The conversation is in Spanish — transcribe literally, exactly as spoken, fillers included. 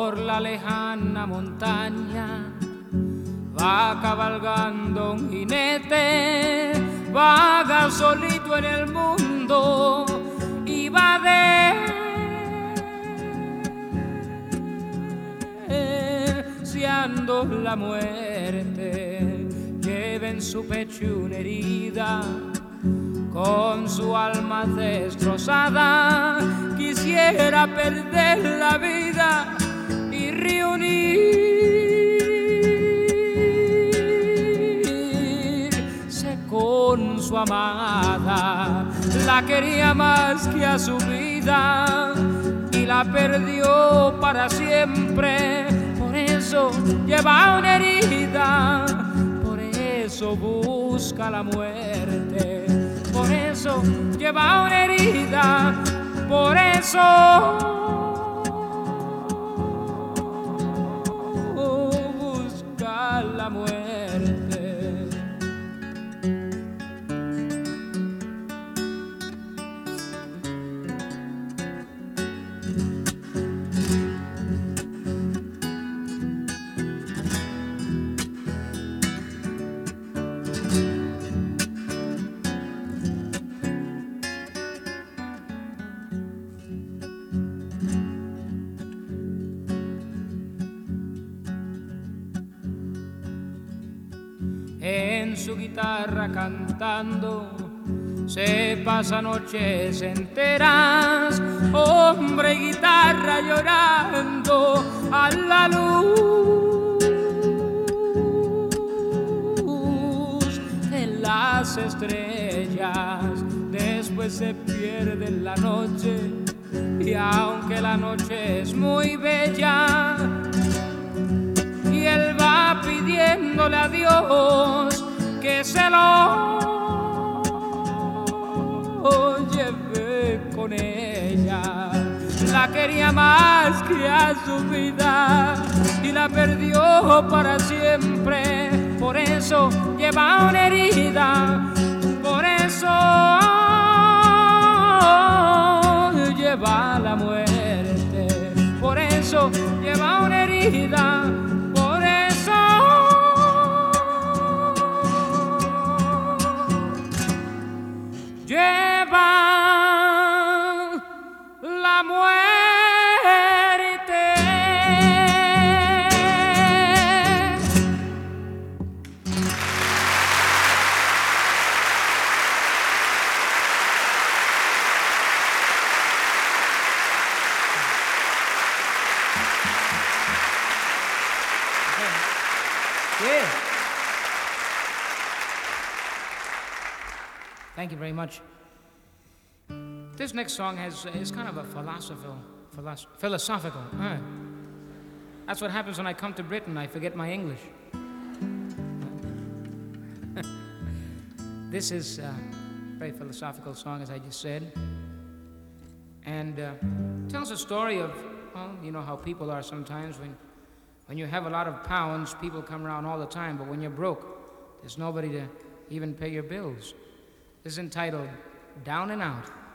por la lejana montaña va cabalgando un jinete, vaga solito en el mundo y va deseando la muerte. Lleva en su pecho una herida, con su alma destrozada quisiera perder la vida y reunirse con su amada. La quería más que a su vida y la perdió para siempre. Por eso lleva una herida, por eso busca la muerte. Por eso lleva una herida, por eso busca la muerte. En su guitarra cantando se pasa noches enteras, hombre y guitarra llorando a la luz de las estrellas. Después se pierde en la noche y aunque la noche es muy bella y él va pidiéndole a Dios que se lo lleve con ella. La quería más que a su vida y la perdió para siempre. Por eso lleva una herida, por eso lleva la muerte. Por eso lleva una herida, por eso lleva la muerte. Yeah. Thank you very much. This next song has is kind of a philosophical, philosoph- philosophical. Uh, that's what happens when I come to Britain. I forget my English. This is a very philosophical song, as I just said, and uh, tells a story of, well, you know how people are sometimes. When when you have a lot of pounds, people come around all the time, but when you're broke, there's nobody to even pay your bills. This is entitled "Down and Out."